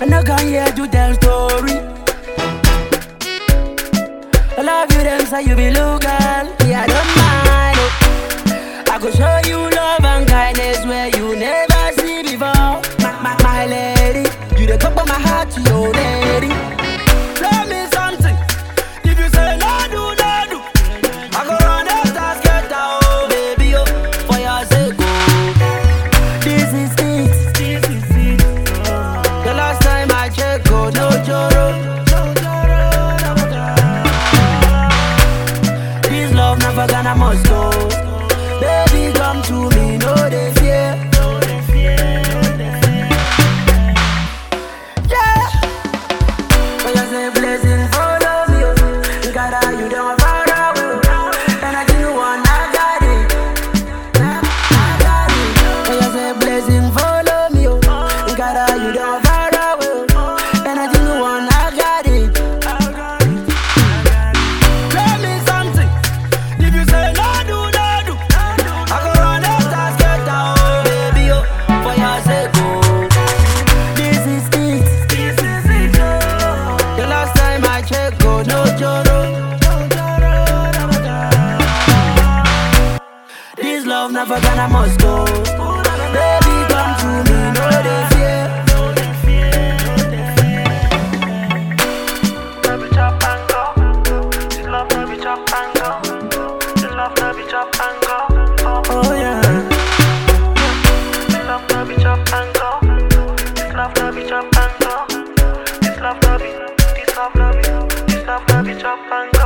no come here to tell story. I love you, them say you be local. Yeah, I don't mind. Oh. I could show you love and kindness where you never see before. My lady, you the cup of my heart, you lady. Tell me something. If you say no do, no do, I go run after get out, oh, baby, oh, for your sake, oh. This is it. The last time I checked, oh, no joro. This love never gonna must go. Baby, come to me, no they fear. Blessing follow me, oh. God, you don't far away, and I give you one, I got it. I got it. When you say blessing follow me, oh. God, you don't far away, and I give you one, I got it. Tell me something. If you say no do, no do, I go run after get down, oh, baby, oh, for your sake, oh. This is it. The last time I checked, oh, no joro. This love never gonna must go. Baby, come to me, no they fear. Never chop and go. This love never chop and go. This love never chop and go. Oh yeah. This love never chop and go. This love never chop and go. This love never chop and go.